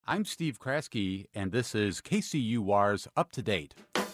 I'm Steve Kraske, and this is KCUR's Up to Date.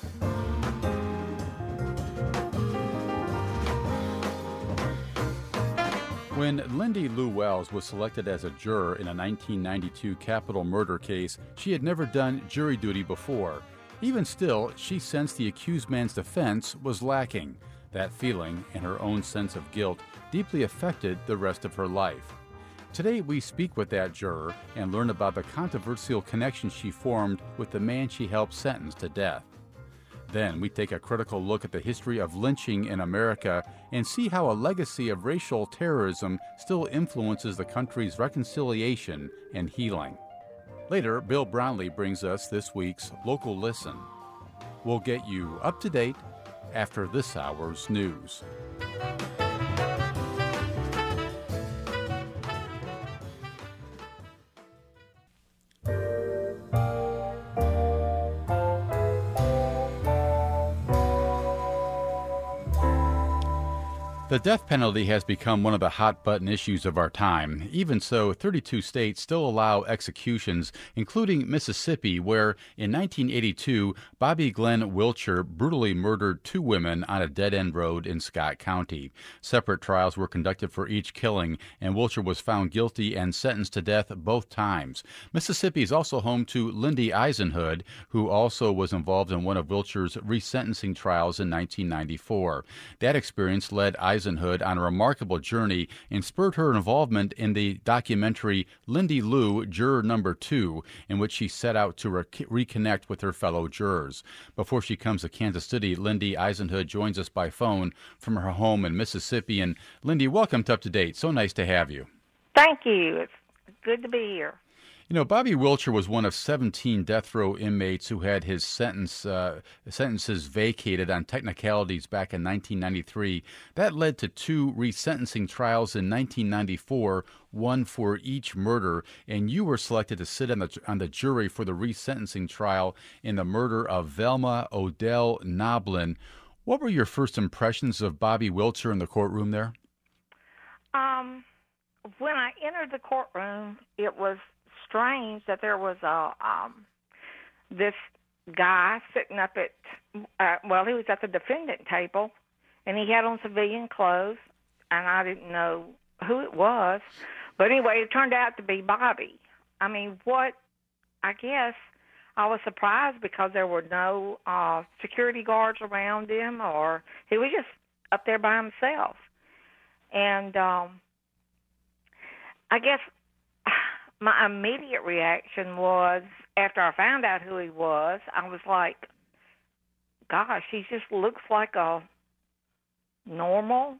When Lindy Lou Wells was selected as a juror in a 1992 capital murder case, she had never done jury duty before. Even still, she sensed the accused man's defense was lacking. That feeling and her own sense of guilt deeply affected the rest of her life. Today, we speak with that juror and learn about the controversial connection she formed with the man she helped sentence to death. Then, we take a critical look at the history of lynching in America and see how a legacy of racial terrorism still influences the country's reconciliation and healing. Later, Bill Brownlee brings us this week's Local Listen. We'll get you up to date after this hour's news. The death penalty has become one of the hot-button issues of our time. Even so, 32 states still allow executions, including Mississippi, where in 1982, Bobby Glenn Wilcher brutally murdered two women on a dead-end road in Scott County. Separate trials were conducted for each killing, and Wilcher was found guilty and sentenced to death both times. Mississippi is also home to Lindy Eisenhood, who also was involved in one of Wilcher's resentencing trials in 1994. That experience led Eisenhood on a remarkable journey and spurred her involvement in the documentary Lindy Lou, Juror Number 2, in which she set out to reconnect with her fellow jurors. Before she comes to Kansas City, Lindy Eisenhood joins us by phone from her home in Mississippi. And Lindy, welcome to Up to Date. So nice to have you. Thank you. It's good to be here. You know, Bobby Wilcher was one of 17 death row inmates who had his sentences vacated on technicalities back in 1993. That led to two resentencing trials in 1994, one for each murder, and you were selected to sit on the jury for the resentencing trial in the murder of Velma Odell Noblin. What were your first impressions of Bobby Wilcher in the courtroom there? When I entered the courtroom, it was strange that there was this guy sitting up at, he was at the defendant table, and he had on civilian clothes, and I didn't know who it was. But anyway, it turned out to be Bobby. I guess I was surprised because there were no security guards around him, or he was just up there by himself. And I guess my immediate reaction was, after I found out who he was, I was like, gosh, he just looks like a normal,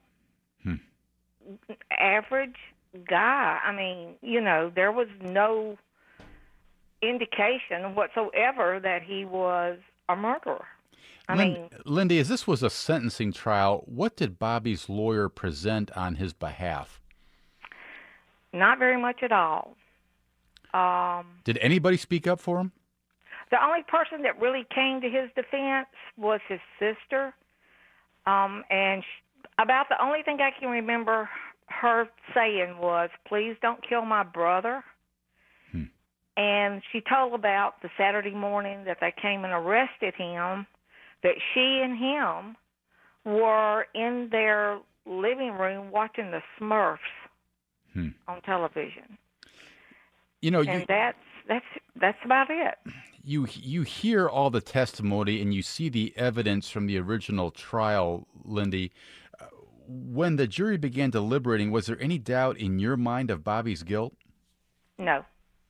average guy. I mean, there was no indication whatsoever that he was a murderer. Lindy, as this was a sentencing trial, what did Bobby's lawyer present on his behalf? Not very much at all. Did anybody speak up for him? The only person that really came to his defense was his sister. And about the only thing I can remember her saying was, "Please don't kill my brother." And she told about the Saturday morning that they came and arrested him, that she and him were in their living room watching the Smurfs on television. And that's about it. You hear all the testimony and you see the evidence from the original trial, Lindy. When the jury began deliberating, was there any doubt in your mind of Bobby's guilt? No.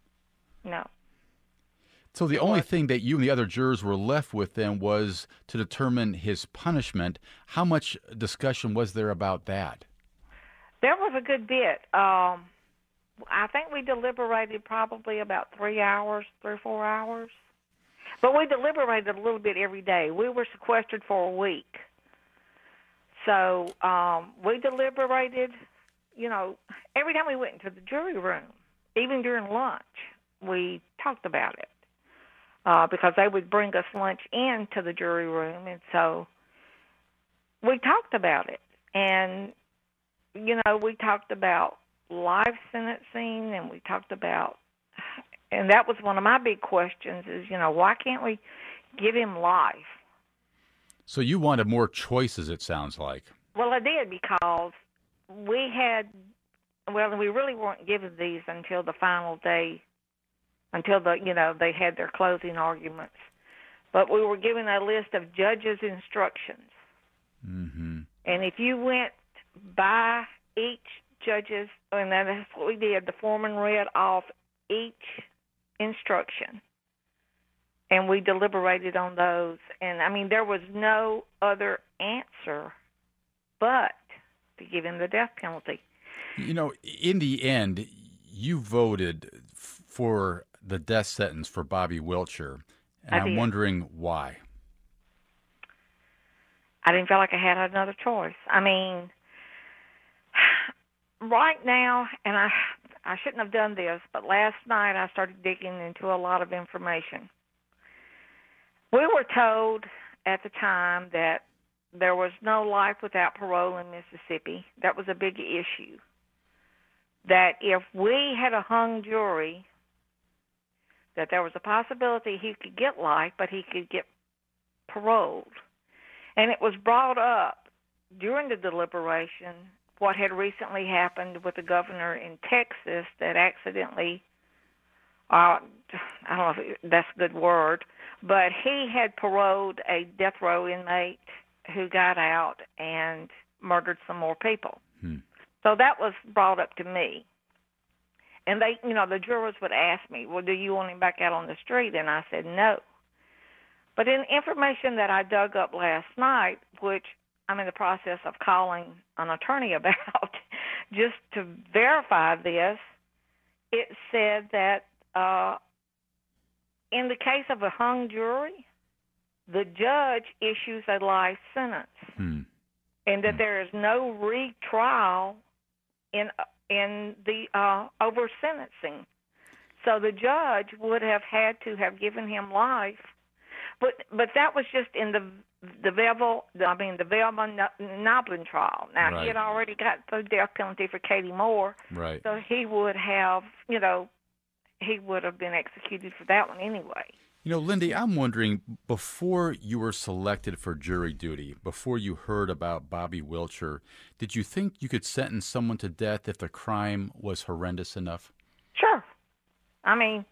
So the only thing that you and the other jurors were left with then was to determine his punishment. How much discussion was there about that? There was a good bit. I think we deliberated probably about 3 or 4 hours. But we deliberated a little bit every day. We were sequestered for a week. So we deliberated, every time we went into the jury room, even during lunch, we talked about it. Because they would bring us lunch into the jury room. And so we talked about it. And, we talked about life sentencing, and we talked about And that was one of my big questions is, why can't we give him life? So you wanted more choices, it sounds like. Well, I did because we really weren't given these until the final day, until they had their closing arguments. But we were given a list of judges' instructions. Mm-hmm. And if you went by each judge's, and that's what we did, the foreman read off each instruction, and we deliberated on those. And, there was no other answer but to give him the death penalty. In the end, you voted for the death sentence for Bobby Wilcher, and I'm wondering why. I didn't feel like I had another choice. Right now, and I shouldn't have done this, but last night I started digging into a lot of information. We were told at the time that there was no life without parole in Mississippi. That was a big issue. That if we had a hung jury, that there was a possibility he could get life, but he could get paroled. And it was brought up during the deliberation what had recently happened with the governor in Texas that accidentally, I don't know if that's a good word, but he had paroled a death row inmate who got out and murdered some more people. So that was brought up to me. And they, the jurors would ask me, well, do you want him back out on the street? And I said no. But in information that I dug up last night, which I'm in the process of calling an attorney about, just to verify this, it said that in the case of a hung jury, the judge issues a life sentence, and that there is no retrial in the over sentencing. So the judge would have had to have given him life, but that was just in the Velma Noblin trial. Now, right. He had already got the death penalty for Katie Moore, right? So he would have, he would have been executed for that one anyway. Lindy, I'm wondering, before you were selected for jury duty, before you heard about Bobby Wilcher, did you think you could sentence someone to death if the crime was horrendous enough? Sure. And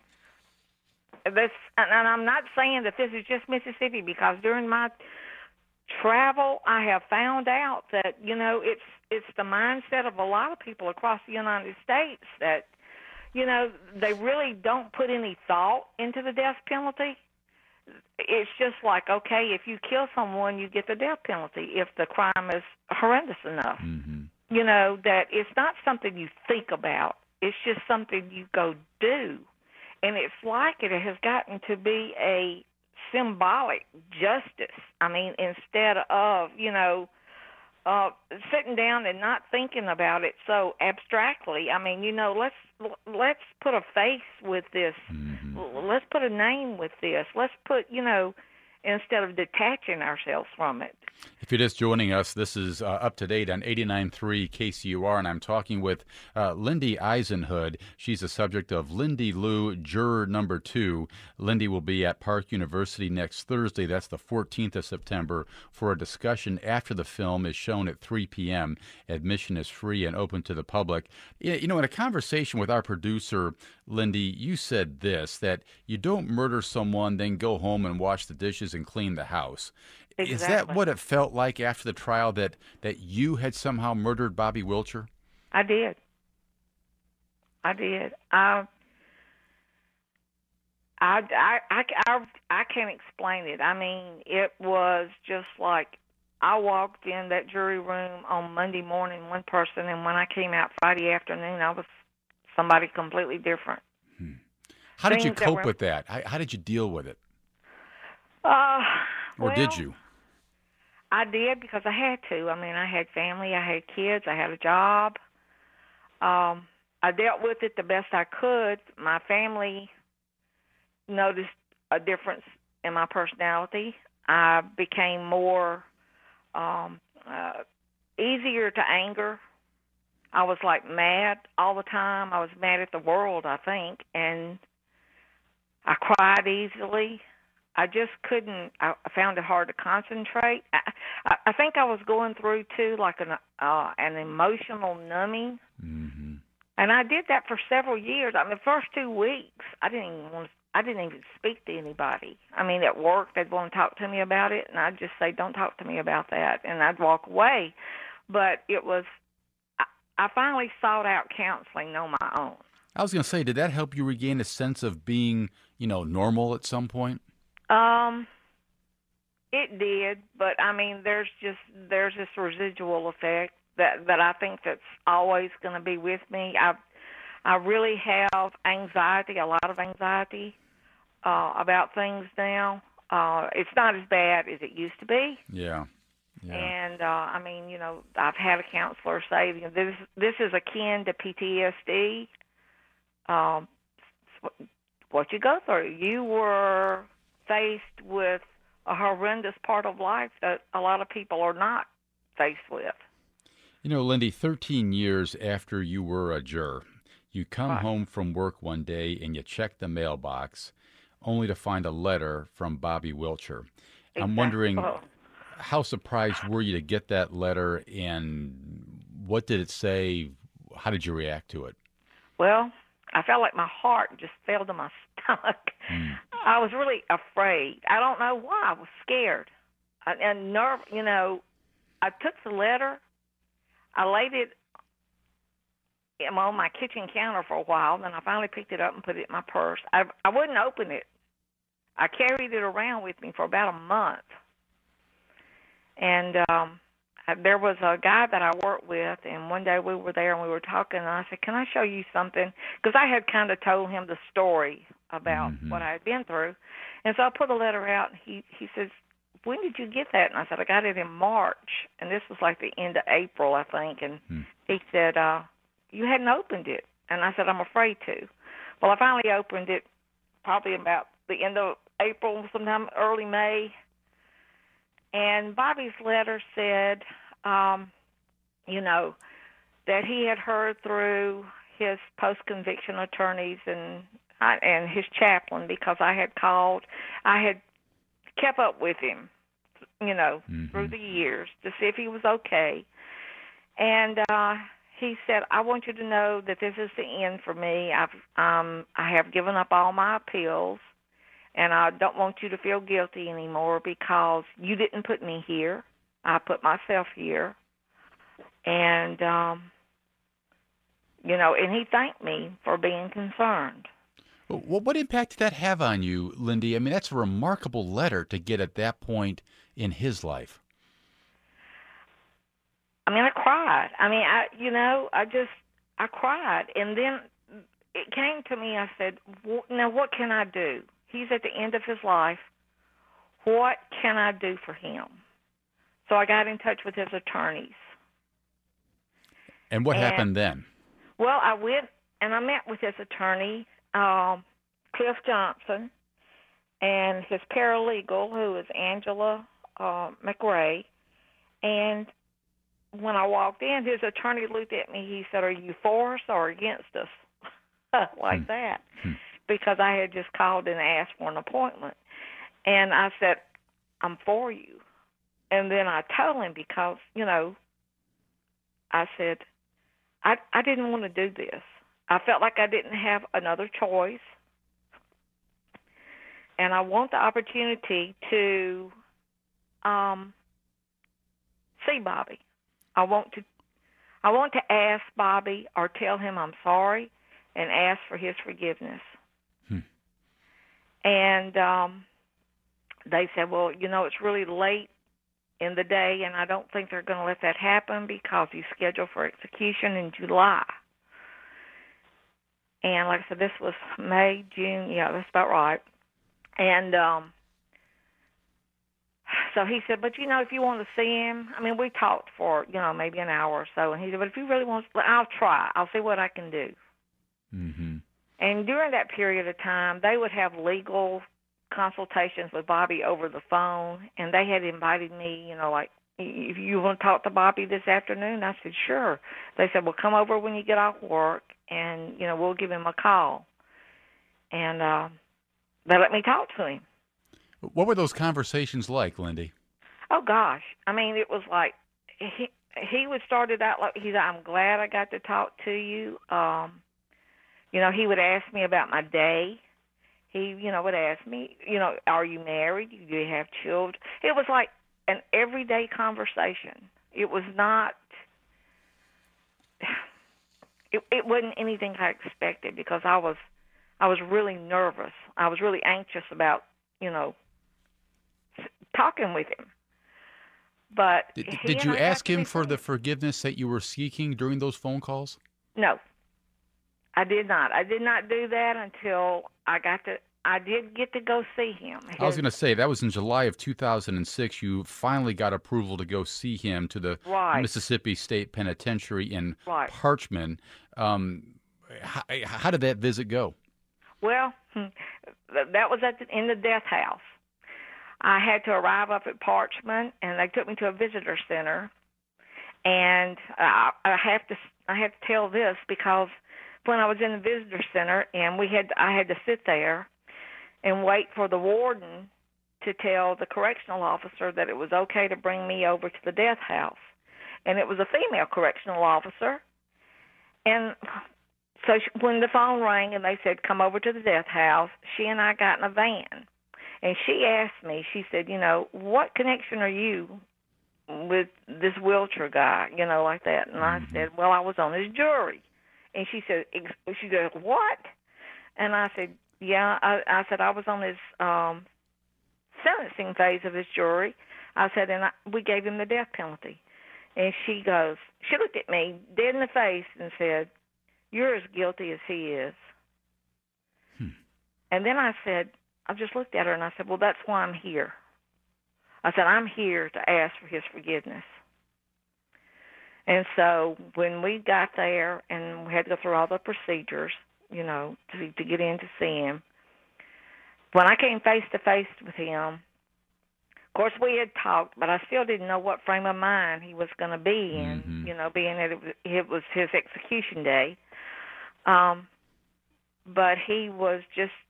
I'm not saying that this is just Mississippi, because during my travel, I have found out that, it's the mindset of a lot of people across the United States that, they really don't put any thought into the death penalty. It's just like, okay, if you kill someone, you get the death penalty if the crime is horrendous enough. Mm-hmm. That it's not something you think about. It's just something you go do. And it's like it has gotten to be a symbolic justice. Instead of, sitting down and not thinking about it so abstractly. Let's put a face with this. Mm-hmm. Let's put a name with this. Let's put, instead of detaching ourselves from it. If you're just joining us, this is Up to Date on 89.3 KCUR, and I'm talking with Lindy Eisenhood. She's the subject of Lindy Lou, Juror Number 2. Lindy will be at Park University next Thursday, that's the 14th of September, for a discussion after the film is shown at 3 p.m. Admission is free and open to the public. In a conversation with our producer, Lindy, you said this, that you don't murder someone, then go home and wash the dishes and clean the house. Exactly. Is that what it felt like after the trial, that you had somehow murdered Bobby Wilcher? I did. I can't explain it. It was just like I walked in that jury room on Monday morning, one person, and when I came out Friday afternoon, I was somebody completely different. How did you cope with that? How did you deal with it? Or did you? I did, because I had to. I had family, I had kids, I had a job. I dealt with it the best I could. My family noticed a difference in my personality. I became more easier to anger. I was like mad all the time. I was mad at the world, I think, and I cried easily. I just couldn't. I found it hard to concentrate. I think I was going through too, like an emotional numbing, Mm-hmm. and I did that for several years. I mean, the first 2 weeks, I didn't even speak to anybody. I mean, at work, they'd want to talk to me about it, and I'd just say, "Don't talk to me about that," and I'd walk away. But it was. I finally sought out counseling on my own. I was going to say, did that help you regain a sense of being, normal at some point? It did, but I mean, there's this residual effect that I think that's always going to be with me. I really have anxiety, a lot of anxiety about things now. It's not as bad as it used to be. Yeah. Yeah. And I mean, I've had a counselor say this is akin to PTSD. What you go through, you were faced with a horrendous part of life that a lot of people are not faced with. Lindy, 13 years after you were a juror, you come Right. home from work one day and you check the mailbox only to find a letter from Bobby Wilcher. I'm wondering, Exactly. how surprised were you to get that letter, and what did it say? How did you react to it? Well, I felt like my heart just fell to my stomach. Mm. I was really afraid. I don't know why. I was scared and I took the letter. I laid it on my kitchen counter for a while. Then I finally picked it up and put it in my purse. I wouldn't open it. I carried it around with me for about a month. And there was a guy that I worked with, and one day we were there and we were talking, and I said, "Can I show you something?" Because I had kind of told him the story about what I had been through. And so I put a letter out, and he says, "When did you get that?" And I said, "I got it in March." And this was like the end of April, I think. And he said, "You hadn't opened it." And I said, "I'm afraid to." Well, I finally opened it probably about the end of April, sometime early May. And Bobby's letter said, that he had heard through his post-conviction attorneys and his chaplain, because I had called. I had kept up with him, through the years to see if he was okay. And he said, "I want you to know that this is the end for me. I have given up all my appeals. And I don't want you to feel guilty anymore because you didn't put me here. I put myself here." And, and he thanked me for being concerned. Well, what impact did that have on you, Lindy? I mean, that's a remarkable letter to get at that point in his life. I mean, I cried. I mean, I cried. And then it came to me, I said, "Now what can I do? He's at the end of his life. What can I do for him?" So I got in touch with his attorneys. And what happened then? Well, I went and I met with his attorney, Cliff Johnson, and his paralegal, who is Angela McRae. And when I walked in, his attorney looked at me. He said, "Are you for us or against us?" Like that. Because I had just called and asked for an appointment. And I said, "I'm for you." And then I told him because, I said, I didn't want to do this. I felt like I didn't have another choice. And I want the opportunity to see Bobby. I want to ask Bobby or tell him I'm sorry and ask for his forgiveness. And they said, "Well, it's really late in the day, and I don't think they're going to let that happen because he's scheduled for execution in July." And like I said, this was May, June. Yeah, that's about right. And so he said, "But, if you want to see him," I mean, we talked for, maybe an hour or so. And he said, "But if you really want to, I'll try. I'll see what I can do." Mm-hmm. And during that period of time, they would have legal consultations with Bobby over the phone, and they had invited me, like, "If you want to talk to Bobby this afternoon?" I said, "Sure." They said, "Well, come over when you get off work, and, we'll give him a call." And they let me talk to him. What were those conversations like, Lindy? Oh gosh, I mean, it was like he would start it out like he's. I'm glad I got to talk to you. He would ask me about my day. He, would ask me, are you married? Do you have children? It was like an everyday conversation. It was not. It wasn't anything I expected because I was really nervous. I was really anxious about, talking with him. But did you ask him for the forgiveness that you were seeking during those phone calls? No, I did not. I did not do that until I did get to go see him. I was going to say, that was in July of 2006. You finally got approval to go see him to the Mississippi State Penitentiary in Parchman. How did that visit go? Well, that was in the death house. I had to arrive up at Parchman, and they took me to a visitor center. And I have to tell this because when I was in the visitor center, and I had to sit there and wait for the warden to tell the correctional officer that it was okay to bring me over to the death house. And it was a female correctional officer. And so when the phone rang and they said, come over to the death house, she and I got in a van. And she asked me, she said, what connection are you with this Wilcher guy, like that? And I said, well, I was on his jury. And she goes, what? And I said, yeah. I said, I was on his sentencing phase of his jury. I said, and we gave him the death penalty. And she looked at me dead in the face and said, you're as guilty as he is. And then I just looked at her and I said, well, that's why I'm here. I said, I'm here to ask for his forgiveness. And so when we got there and we had to go through all the procedures, to get in to see him, when I came face to face with him, of course we had talked, but I still didn't know what frame of mind he was going to be in, being that it was his execution day. But he was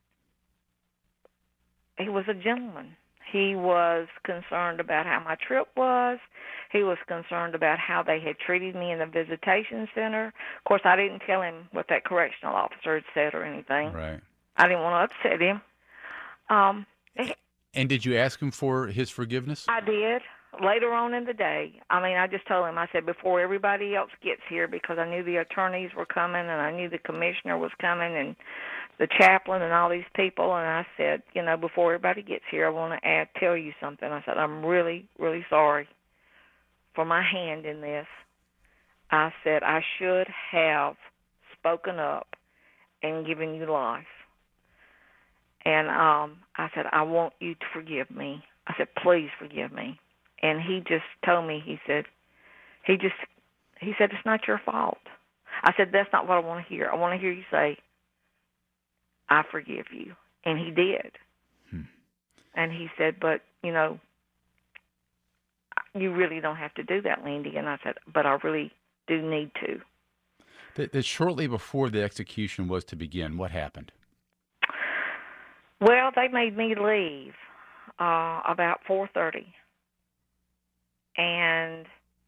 a gentleman. He was concerned about how my trip was. He was concerned about how they had treated me in the visitation center. Of course, I didn't tell him what that correctional officer had said or anything. Right. I didn't want to upset him. And did you ask him for his forgiveness? I did. Later on in the day. I just told him, I said, before everybody else gets here, because I knew the attorneys were coming and I knew the commissioner was coming and the chaplain and all these people, and I said, before everybody gets here, I want to tell you something. I said, I'm really, really sorry for my hand in this. I said, I should have spoken up and given you life. And I said, I want you to forgive me. I said, please forgive me. And he just told me, he said, it's not your fault. I said, that's not what I want to hear. I want to hear you say, I forgive you. And he did. And he said, but, you really don't have to do that, Lindy. And I said, but I really do need to. That shortly before the execution was to begin, what happened? Well, they made me leave about 4:30. And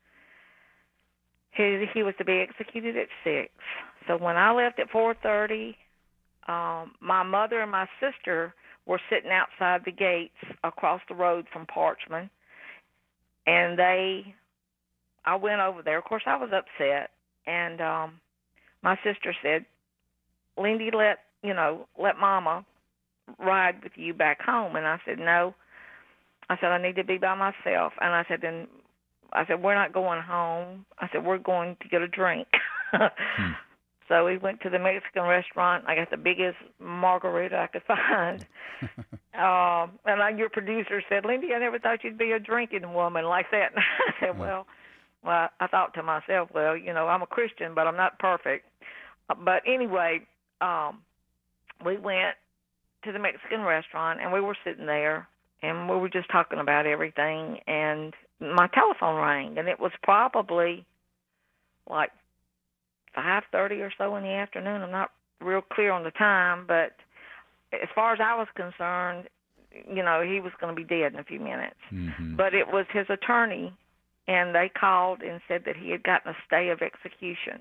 he was to be executed at 6. So when I left at 4:30, my mother and my sister were sitting outside the gates across the road from Parchman. And I went over there. Of course, I was upset. And my sister said, Lindy, let Mama ride with you back home. And I said, no. I said, I need to be by myself. And I said, we're not going home. I said, we're going to get a drink. So we went to the Mexican restaurant. I got the biggest margarita I could find. And your producer said, Lindy, I never thought you'd be a drinking woman like that. And I said, well, I thought to myself, I'm a Christian, but I'm not perfect. But anyway, we went to the Mexican restaurant, and we were sitting there. And we were just talking about everything, and my telephone rang, and it was probably like 5:30 or so in the afternoon. I'm not real clear on the time, but as far as I was concerned, he was going to be dead in a few minutes. Mm-hmm. But it was his attorney, and they called and said that he had gotten a stay of execution.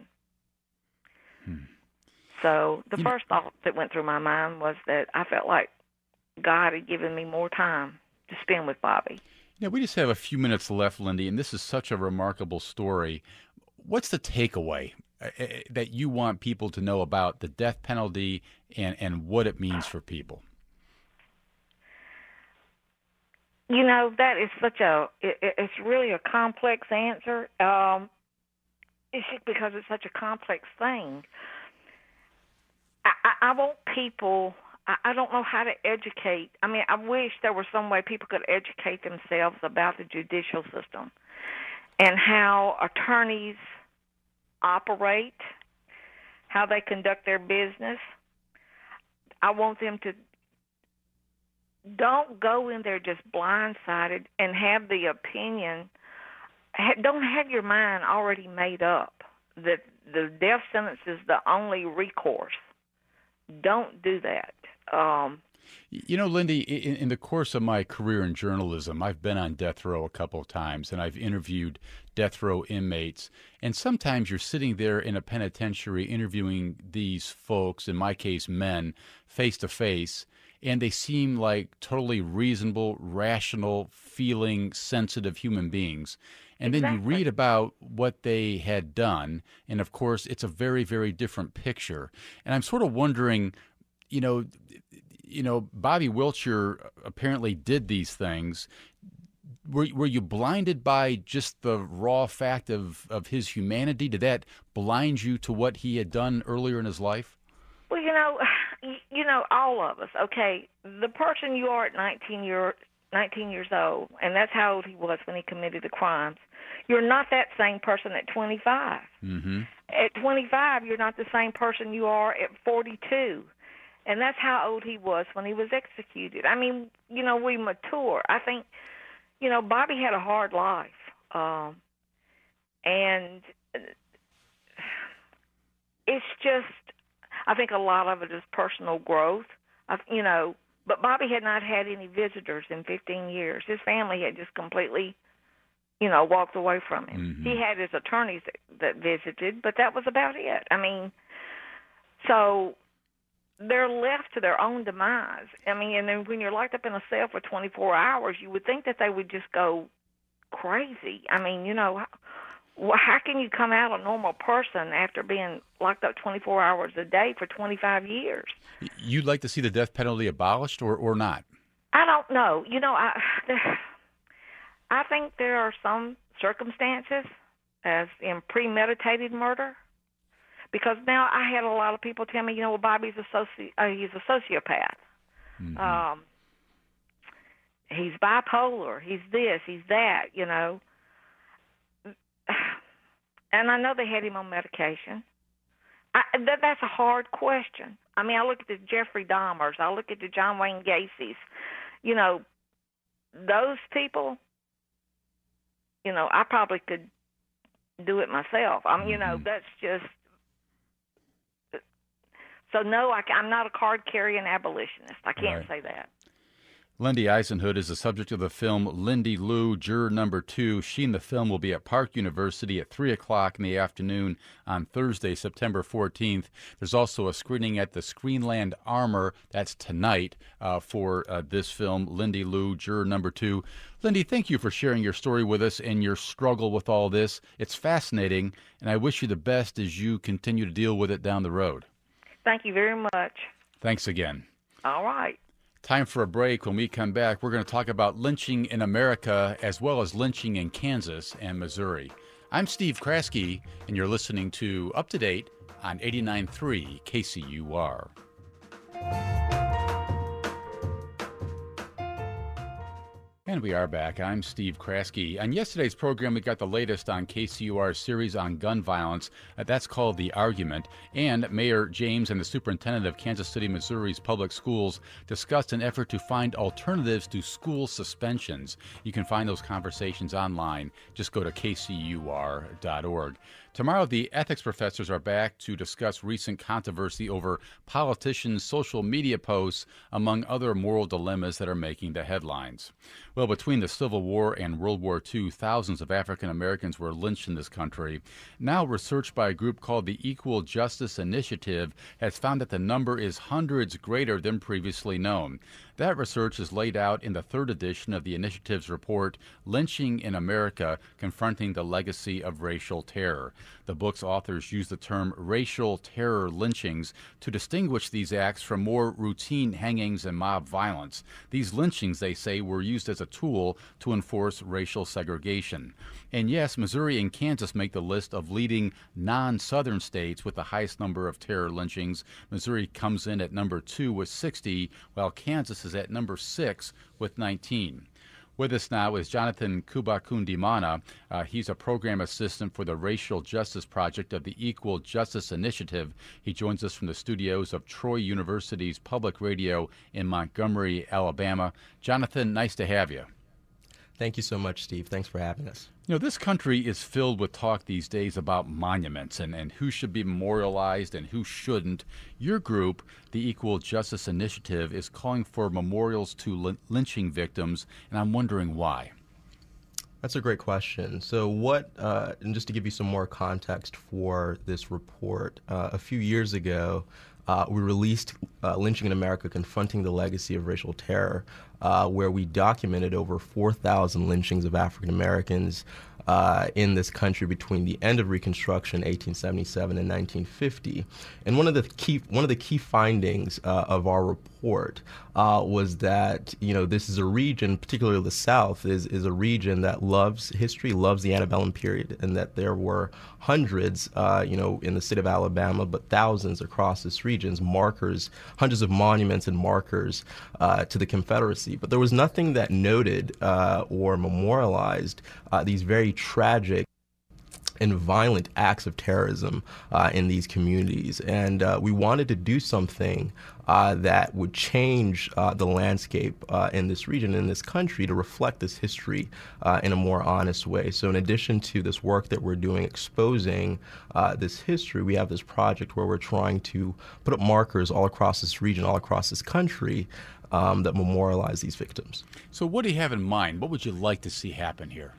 So the first thought that went through my mind was that I felt like God had given me more time to spend with Bobby. We just have a few minutes left, Lindy, and this is such a remarkable story. What's the takeaway that you want people to know about the death penalty and what it means for people? That is it's really a complex answer. It's just because it's such a complex thing. I want people, I don't know how to educate. I mean, I wish there was some way people could educate themselves about the judicial system and how attorneys operate, how they conduct their business. I want them to don't go in there just blindsided and have the opinion. Don't have your mind already made up that the death sentence is the only recourse. Don't do that. Lindy, in the course of my career in journalism, I've been on death row a couple of times, and I've interviewed death row inmates. And sometimes you're sitting there in a penitentiary interviewing these folks, in my case, men, face to face, and they seem like totally reasonable, rational, feeling, sensitive human beings. And then you read about what they had done, and of course, it's a very, very different picture. And I'm sort of wondering, Bobby Wiltshire apparently did these things. Were you blinded by just the raw fact of his humanity? Did that blind you to what he had done earlier in his life? Well, all of us. Okay, the person you are at 19 years old, and that's how old he was when he committed the crimes. You're not that same person at 25. Mm-hmm. At 25, you're not the same person you are at 42. And that's how old he was when he was executed. I mean, we mature. I think, Bobby had a hard life. And it's just, I think a lot of it is personal growth. But Bobby had not had any visitors in 15 years. His family had just completely, walked away from him. Mm-hmm. He had his attorneys that visited, but that was about it. I mean, so they're left to their own demise. I mean, and then when you're locked up in a cell for 24 hours, you would think that they would just go crazy. I mean, how can you come out a normal person after being locked up 24 hours a day for 25 years? You'd like to see the death penalty abolished or not? I don't know. I think there are some circumstances, as in premeditated murder, because now I had a lot of people tell me, Bobby's he's a sociopath. Mm-hmm. He's bipolar. He's this. He's that. And I know they had him on medication. That's a hard question. I mean, I look at the Jeffrey Dahmers. I look at the John Wayne Gacy's. Those people, I probably could do it myself. That's just... So, no, I'm not a card-carrying abolitionist. I can't say that. Lindy Eisenhood is the subject of the film Lindy Lou, Juror Number 2. She and the film will be at Park University at 3 o'clock in the afternoon on Thursday, September 14th. There's also a screening at the Screenland Armour. That's tonight for this film, Lindy Lou, Juror Number 2. Lindy, thank you for sharing your story with us and your struggle with all this. It's fascinating, and I wish you the best as you continue to deal with it down the road. Thank you very much. Thanks again. All right. Time for a break. When we come back, we're going to talk about lynching in America as well as lynching in Kansas and Missouri. I'm Steve Kraske, and you're listening to Up to Date on 89.3 KCUR. And we are back. I'm Steve Kraske. On yesterday's program, we got the latest on KCUR's series on gun violence. That's called The Argument. And Mayor James and the superintendent of Kansas City, Missouri's public schools discussed an effort to find alternatives to school suspensions. You can find those conversations online. Just go to kcur.org. Tomorrow, the ethics professors are back to discuss recent controversy over politicians' social media posts, among other moral dilemmas that are making the headlines. Well, between the Civil War and World War II, thousands of African Americans were lynched in this country. Now, research by a group called the Equal Justice Initiative has found that the number is hundreds greater than previously known. That research is laid out in the third edition of the initiative's report, Lynching in America, Confronting the Legacy of Racial Terror. The book's authors use the term racial terror lynchings to distinguish these acts from more routine hangings and mob violence. These lynchings, they say, were used as a tool to enforce racial segregation. And yes, Missouri and Kansas make the list of leading non-Southern states with the highest number of terror lynchings. Missouri comes in at number 2 with 60, while Kansas is at number 6 with 19. With us now is Jonathan Kubakundimana. He's a program assistant for the Racial Justice Project of the Equal Justice Initiative. He joins us from the studios of Troy University's Public Radio in Montgomery, Alabama. Jonathan, nice to have you. Thank you so much, Steve. Thanks for having us. You know, this country is filled with talk these days about monuments and who should be memorialized and who shouldn't. Your group, the Equal Justice Initiative, is calling for memorials to lynching victims, and I'm wondering why. That's a great question. So and just to give you some more context for this report, a few years ago, we released Lynching in America, Confronting the Legacy of Racial Terror, where we documented over 4,000 lynchings of African Americans in this country between the end of Reconstruction, 1877, and 1950. And one of the key findings of our report was that this is a region, particularly the South, is a region that loves history, loves the antebellum period, and that there were hundreds, in the state of Alabama, but thousands across this region, markers, hundreds of monuments and markers to the Confederacy. But there was nothing that noted or memorialized these very tragic and violent acts of terrorism in these communities. And we wanted to do something that would change the landscape in this region, in this country, to reflect this history in a more honest way. So in addition to this work that we're doing exposing this history, we have this project where we're trying to put up markers all across this region, all across this country, that memorialize these victims. So what do you have in mind? What would you like to see happen here?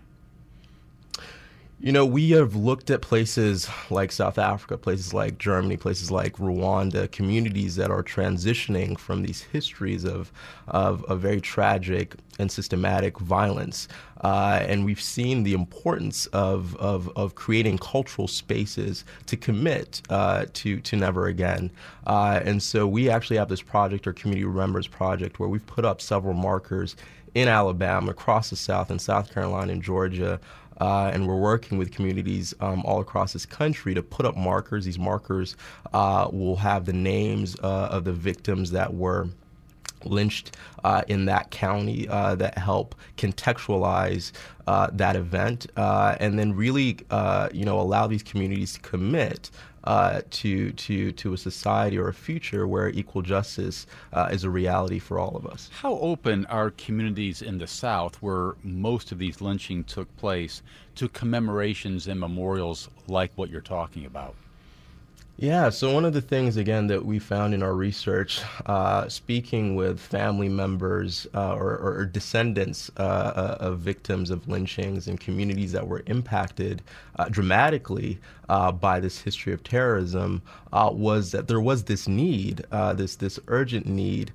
We have looked at places like South Africa, places like Germany, places like Rwanda, communities that are transitioning from these histories of very tragic and systematic violence. And we've seen the importance of creating cultural spaces to commit to never again. And so we actually have this project, our Community Remembers Project, where we've put up several markers in Alabama, across the South, in South Carolina and Georgia. And we're working with communities all across this country to put up markers. These markers will have the names of the victims that were lynched in that county that help contextualize that event, and then really, allow these communities to commit to a society or a future where equal justice is a reality for all of us. How open are communities in the South, where most of these lynchings took place, to commemorations and memorials like what you're talking about? Yeah, so one of the things, again, that we found in our research, speaking with family members or descendants of victims of lynchings in communities that were impacted dramatically by this history of terrorism, was that there was this need, this urgent need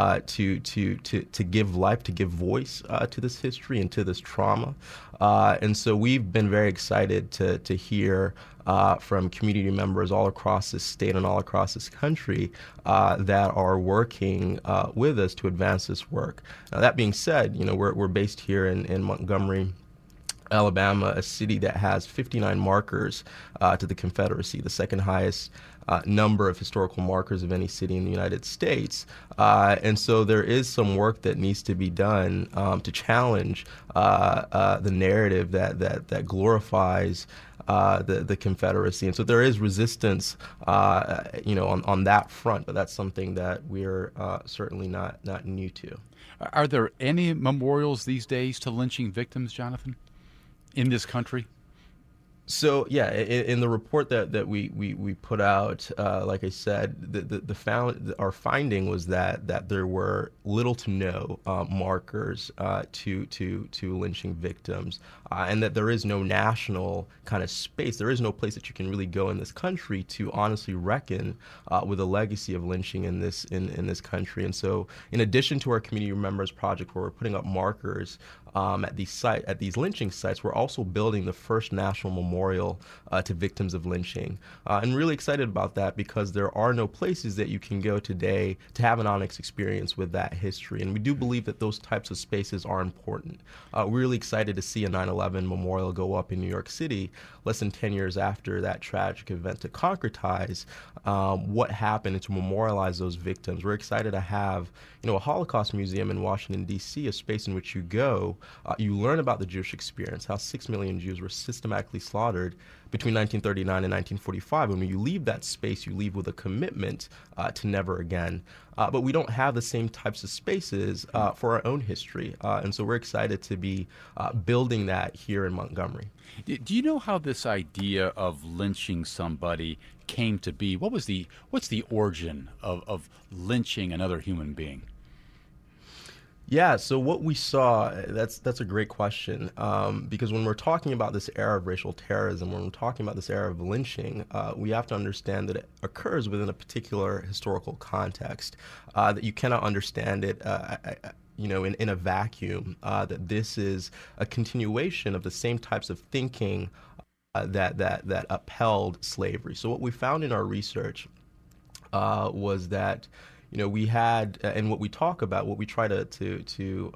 to give life, to give voice to this history and to this trauma. And so we've been very excited to hear from community members all across this state and all across this country that are working with us to advance this work. Now, that being said, we're based here in Montgomery, Alabama, a city that has 59 markers to the Confederacy, the second highest number of historical markers of any city in the United States. And so there is some work that needs to be done to challenge the narrative that glorifies the Confederacy. And so there is resistance, on that front, but that's something that we're certainly not new to. Are there any memorials these days to lynching victims, Jonathan, in this country? So yeah, in the report that we put out, like I said, our finding was that there were little to no markers to lynching victims, and that there is no national kind of space. There is no place that you can really go in this country to honestly reckon with a legacy of lynching in this country. And so, in addition to our Community Remembers project, where we're putting up markers at these lynching sites, we're also building the first national memorial to victims of lynching. And really excited about that because there are no places that you can go today to have an honest experience with that history. And we do believe that those types of spaces are important. We're really excited to see a 9/11 memorial go up in New York City less than 10 years after that tragic event, to concretize what happened and to memorialize those victims. We're excited to have a Holocaust museum in Washington, D.C., a space in which you go, you learn about the Jewish experience, how 6 million Jews were systematically slaughtered between 1939 and 1945. And when you leave that space, you leave with a commitment to never again. But we don't have the same types of spaces for our own history. And so we're excited to be building that here in Montgomery. Do you know how this idea of lynching somebody came to be? What's the origin of lynching another human being? Yeah, so what we saw, that's a great question, because when we're talking about this era of racial terrorism, when we're talking about this era of lynching, we have to understand that it occurs within a particular historical context, that you cannot understand it in a vacuum, that this is a continuation of the same types of thinking that upheld slavery. So what we found in our research was that we had, and what we talk about, what we try to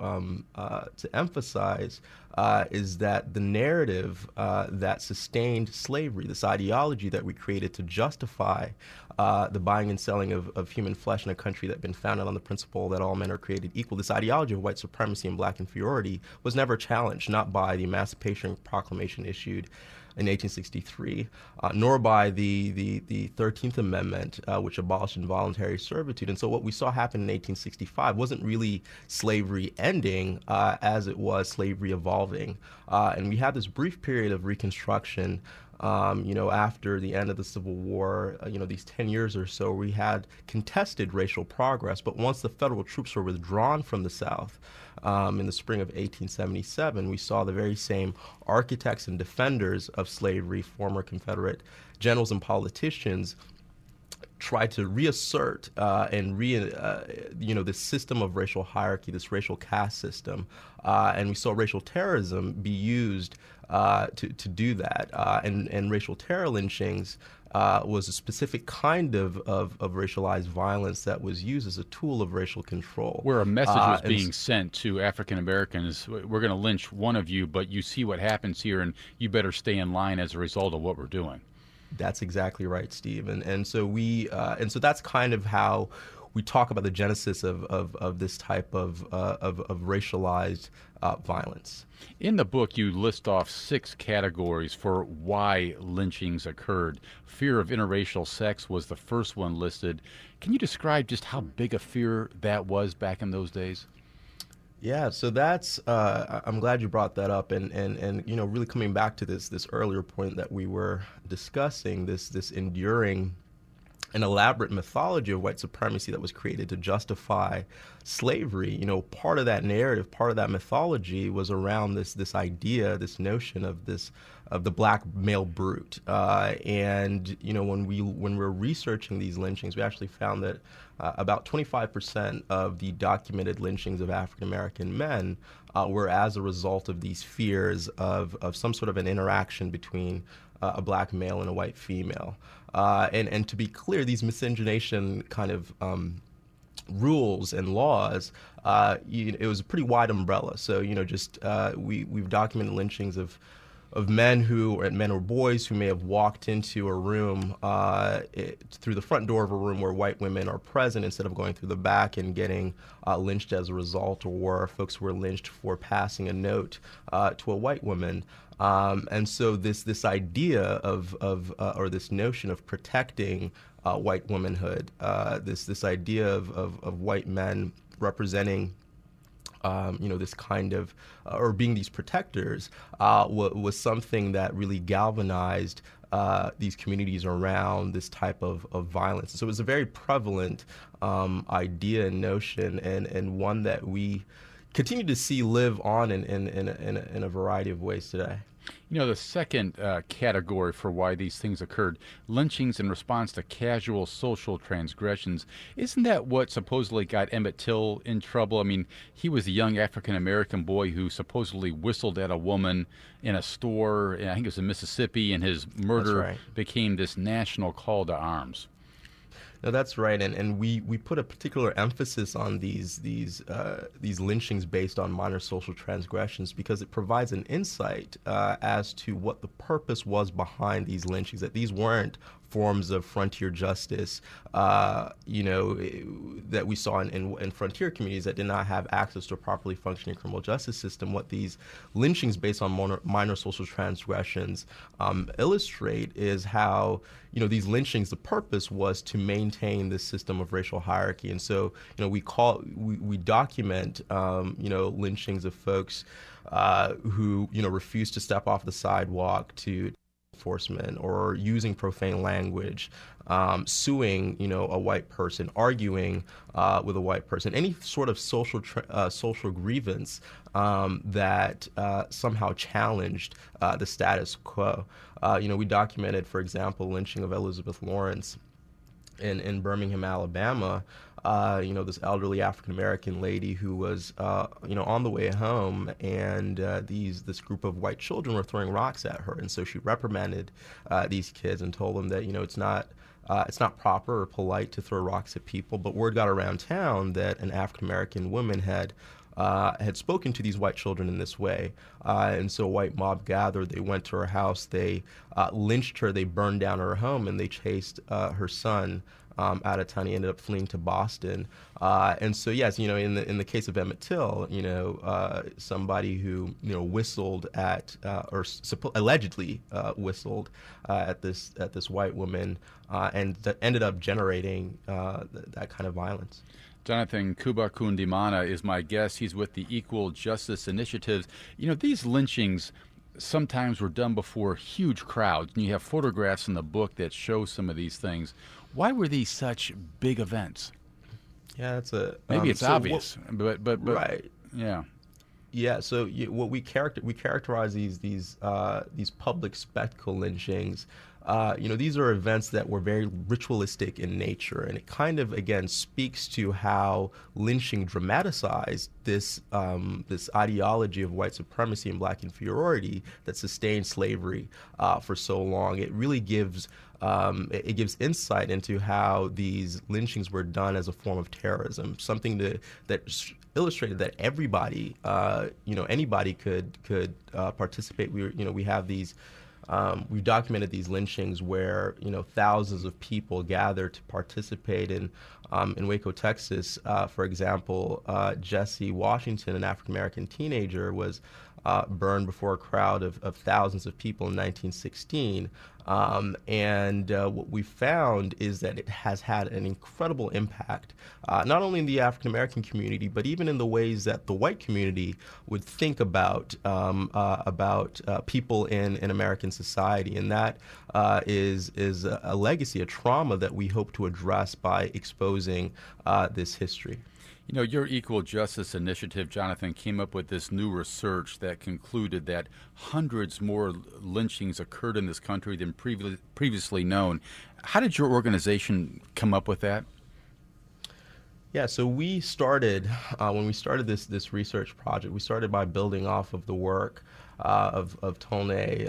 emphasize, is that the narrative that sustained slavery, this ideology that we created to justify the buying and selling of human flesh in a country that had been founded on the principle that all men are created equal, this ideology of white supremacy and black inferiority was never challenged, not by the Emancipation Proclamation issued in 1863, nor by the 13th Amendment, which abolished involuntary servitude. And so what we saw happen in 1865 wasn't really slavery ending as it was slavery evolving. And we had this brief period of Reconstruction after the end of the Civil War, these 10 years or so, we had contested racial progress. But once the federal troops were withdrawn from the South in the spring of 1877, we saw the very same architects and defenders of slavery, former Confederate generals and politicians, try to reassert this system of racial hierarchy, this racial caste system, and we saw racial terrorism be used to do that. And racial terror lynchings was a specific kind of racialized violence that was used as a tool of racial control. Where a message was being sent to African Americans: we're going to lynch one of you, but you see what happens here, and you better stay in line as a result of what we're doing. That's exactly right, Steve. And so so that's kind of how we talk about the genesis of this type of racialized violence. In the book, you list off 6 categories for why lynchings occurred. Fear of interracial sex was the first one listed. Can you describe just how big a fear that was back in those days? Yeah, so that's I'm glad you brought that up, and really coming back to this earlier point that we were discussing, this enduring and elaborate mythology of white supremacy that was created to justify slavery. Part of that narrative, part of that mythology was around this idea, this notion of the black male brute. And when we're researching these lynchings, we actually found that about 25% of the documented lynchings of African American men were as a result of these fears of some sort of an interaction between a black male and a white female. And to be clear, these miscegenation kind of rules and laws, it was a pretty wide umbrella. So, we've documented lynchings of men or boys who may have walked into a room through the front door of a room where white women are present instead of going through the back and getting lynched as a result, or folks who were lynched for passing a note to a white woman. And so this idea or this notion of protecting white womanhood, this idea of white men representing this kind of, or being these protectors, was something that really galvanized these communities around this type of violence. So it was a very prevalent idea and notion, and one that we continue to see live on in a variety of ways today. You know, the second category for why these things occurred, lynchings in response to casual social transgressions, isn't that what supposedly got Emmett Till in trouble? I mean, he was a young African-American boy who supposedly whistled at a woman in a store, I think it was in Mississippi, and his murder became this national call to arms. No, that's right, and we put a particular emphasis on these lynchings based on minor social transgressions because it provides an insight as to what the purpose was behind these lynchings. That these weren't forms of frontier justice, that we saw in frontier communities that did not have access to a properly functioning criminal justice system. What these lynchings based on minor social transgressions illustrate is how, these lynchings, the purpose was to maintain this system of racial hierarchy. And so, we document, lynchings of folks who, refuse to step off the sidewalk to enforcement, or using profane language, suing, a white person, arguing with a white person, any sort of social grievance that somehow challenged the status quo. We documented, for example, lynching of Elizabeth Lawrence in Birmingham, Alabama. This elderly African-American lady who was, on the way home, and this group of white children were throwing rocks at her. And so she reprimanded these kids and told them that, it's not proper or polite to throw rocks at people. But word got around town that an African-American woman had spoken to these white children in this way. And so a white mob gathered, they went to her house, they lynched her, they burned down her home, and they chased her son out of town. He ended up fleeing to Boston. And so, yes, in the case of Emmett Till, somebody who, whistled at, allegedly whistled at this white woman, and that ended up generating that kind of violence. Jonathan Kuba Kundimana is my guest. He's with the Equal Justice Initiative. These lynchings sometimes were done before huge crowds, and you have photographs in the book that show some of these things. Why were these such big events? Yeah, that's a maybe it's obvious, but right, yeah. Yeah, so what we characterize these public spectacle lynchings. These are events that were very ritualistic in nature, and it kind of, again, speaks to how lynching dramatized this ideology of white supremacy and black inferiority that sustained slavery for so long. It really gives insight into how these lynchings were done as a form of terrorism, something that illustrated that everybody, anybody could participate. We have these. We've documented these lynchings where thousands of people gathered to participate in Waco, Texas. For example, Jesse Washington, an African-American teenager, was burned before a crowd of thousands of people in 1916. And what we found is that it has had an incredible impact, not only in the African-American community, but even in the ways that the white community would think about people in American society. And that is a legacy, a trauma that we hope to address by exposing this history. Your Equal Justice Initiative, Jonathan, came up with this new research that concluded that hundreds more lynchings occurred in this country than previously known. How did your organization come up with that? Yeah, so we started, when we started this research project, we started by building off of the work of Tolnay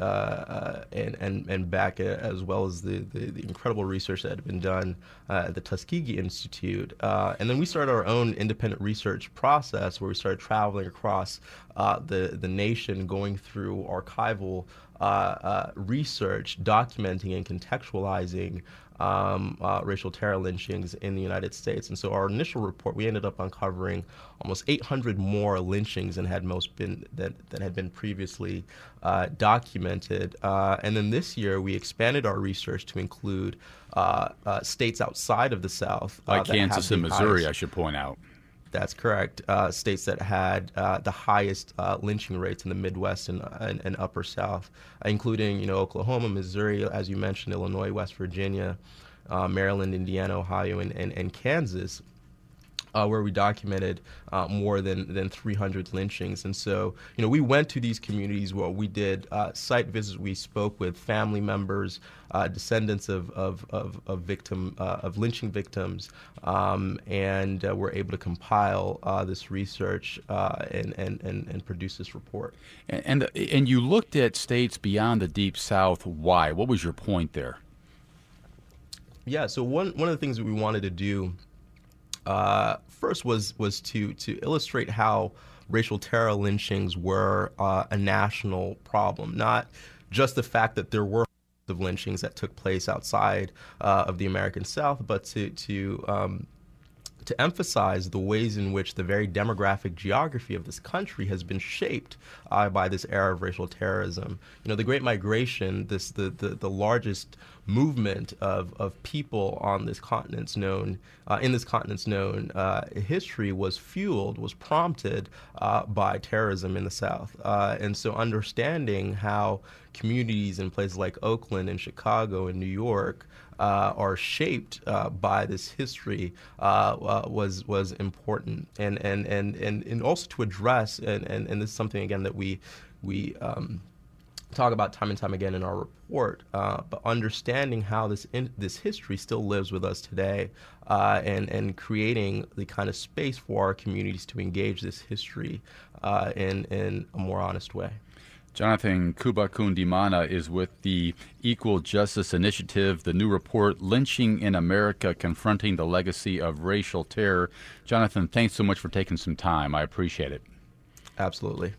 and Beck, as well as the incredible research that had been done at the Tuskegee Institute. And then we started our own independent research process where we started traveling across the nation, going through archival research, documenting and contextualizing racial terror lynchings in the United States. And so our initial report, we ended up uncovering almost 800 more lynchings than had been previously documented. And then this year, we expanded our research to include states outside of the South. Like Kansas and Missouri, I should point out. That's correct. States that had the highest lynching rates in the Midwest and Upper South, including Oklahoma, Missouri, as you mentioned, Illinois, West Virginia, Maryland, Indiana, Ohio, and Kansas. Where we documented more than 300 lynchings. And so, we went to these communities where we did site visits. We spoke with family members, descendants of lynching victims, and were able to compile this research and produce this report. And you looked at states beyond the Deep South. Why? What was your point there? Yeah, so one of the things that we wanted to do first was to illustrate how racial terror lynchings were a national problem, not just the fact that there were of lynchings that took place outside of the American South, but to emphasize the ways in which the very demographic geography of this country has been shaped by this era of racial terrorism. The Great Migration, the largest movement of people on this continent's known history, was prompted by terrorism in the South. And so understanding how communities in places like Oakland and Chicago and New York are shaped by this history was important, and also to address, and this is something again that we talk about time and time again in our report, but understanding how this history still lives with us today, and creating the kind of space for our communities to engage this history in a more honest way. Jonathan Kubakundimana is with the Equal Justice Initiative, the new report, Lynching in America, Confronting the Legacy of Racial Terror. Jonathan, thanks so much for taking some time. I appreciate it. Absolutely.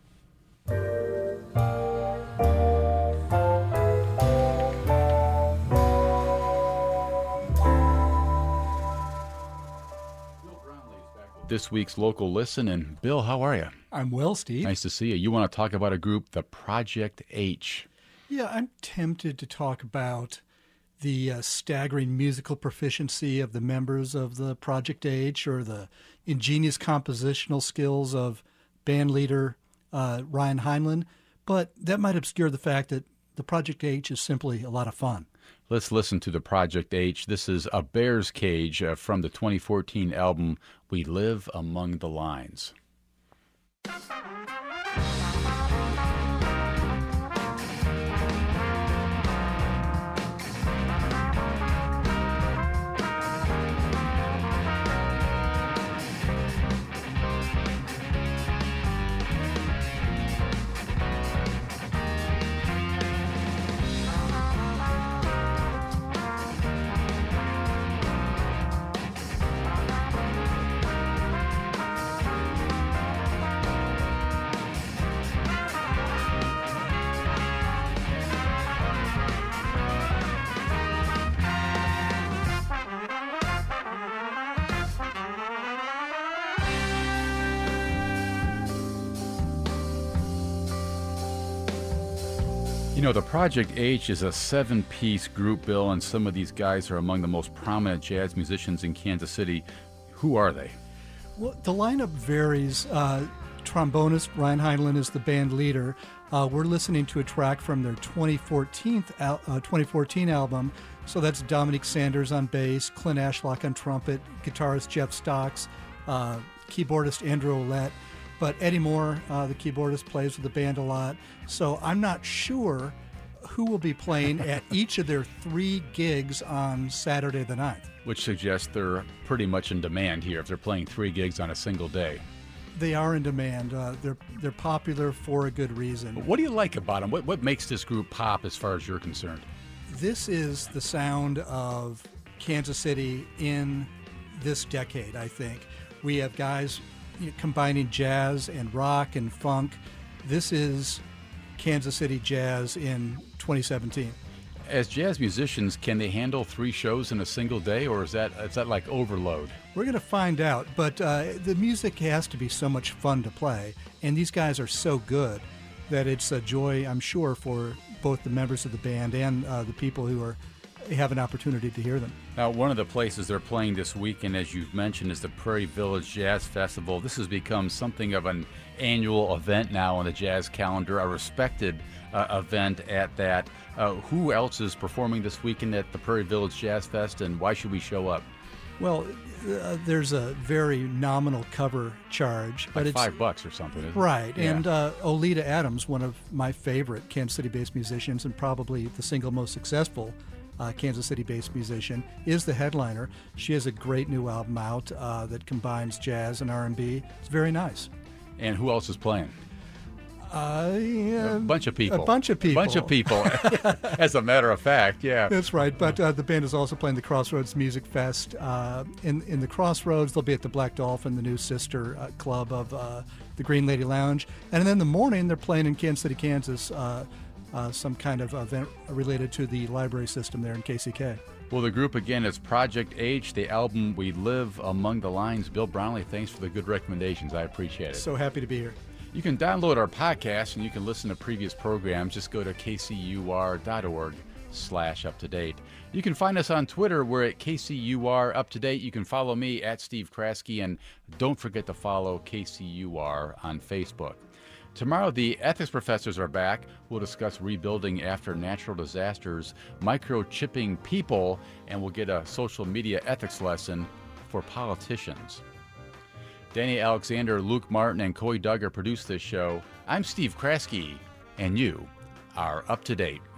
This week's Local Listen. And Bill, how are you? I'm well, Steve. Nice to see you. You want to talk about a group, the Project H. Yeah, I'm tempted to talk about the staggering musical proficiency of the members of the Project H, or the ingenious compositional skills of band leader Ryan Heinlein, but that might obscure the fact that the Project H is simply a lot of fun. Let's listen to the Project H. This is A Bear's Cage from the 2014 album We Live Among the Lines. The Project H is a 7-piece group, Bill, and some of these guys are among the most prominent jazz musicians in Kansas City. Who are they? Well, the lineup varies. Trombonist Ryan Heinlein is the band leader. We're listening to a track from their 2014 album. So that's Dominique Sanders on bass, Clint Ashlock on trumpet, guitarist Jeff Stocks, keyboardist Andrew Ouellette. But Eddie Moore, the keyboardist, plays with the band a lot. So I'm not sure who will be playing at each of their 3 gigs on Saturday the 9th. Which suggests they're pretty much in demand here if they're playing 3 gigs on a single day. They are in demand. They're popular for a good reason. What do you like about them? What makes this group pop as far as you're concerned? This is the sound of Kansas City in this decade, I think. We have guys combining jazz and rock and funk. This is Kansas City jazz in 2017. As jazz musicians, can they handle 3 shows in a single day, or is that like overload? We're going to find out, but the music has to be so much fun to play, and these guys are so good that it's a joy, I'm sure, for both the members of the band and the people who are have an opportunity to hear them. Now, one of the places they're playing this weekend, as you've mentioned, is the Prairie Village Jazz Festival. This has become something of an annual event now on the jazz calendar, a respected event at that. Who else is performing this weekend at the Prairie Village Jazz Fest, and why should we show up? Well, there's a very nominal cover charge, but Like it's $5 or something, isn't it? right. Yeah. And Oleta Adams, one of my favorite Kansas City-based musicians, and probably the single most successful Kansas City-based musician, is the headliner. She has a great new album out that combines jazz and R&B. It's very nice. And who else is playing? A bunch of people. A bunch of people. Bunch of people, as a matter of fact, yeah. That's right. But the band is also playing the Crossroads Music Fest. In the Crossroads, they'll be at the Black Dolphin, the new sister club of the Green Lady Lounge. And then in the morning, they're playing in Kansas City, Kansas, some kind of event related to the library system there in KCK. Well, the group, again, is Project H, the album We Live Among the Lines. Bill Brownlee, thanks for the good recommendations. I appreciate it. So happy to be here. You can download our podcast and you can listen to previous programs. Just go to kcur.org/up-to-date. You can find us on Twitter. We're at KCUR Up to Date. You can follow me at Steve Kraske, and don't forget to follow KCUR on Facebook. Tomorrow, the ethics professors are back. We'll discuss rebuilding after natural disasters, microchipping people, and we'll get a social media ethics lesson for politicians. Danny Alexander, Luke Martin, and Coy Duggar produced this show. I'm Steve Kraske, and you are up to date.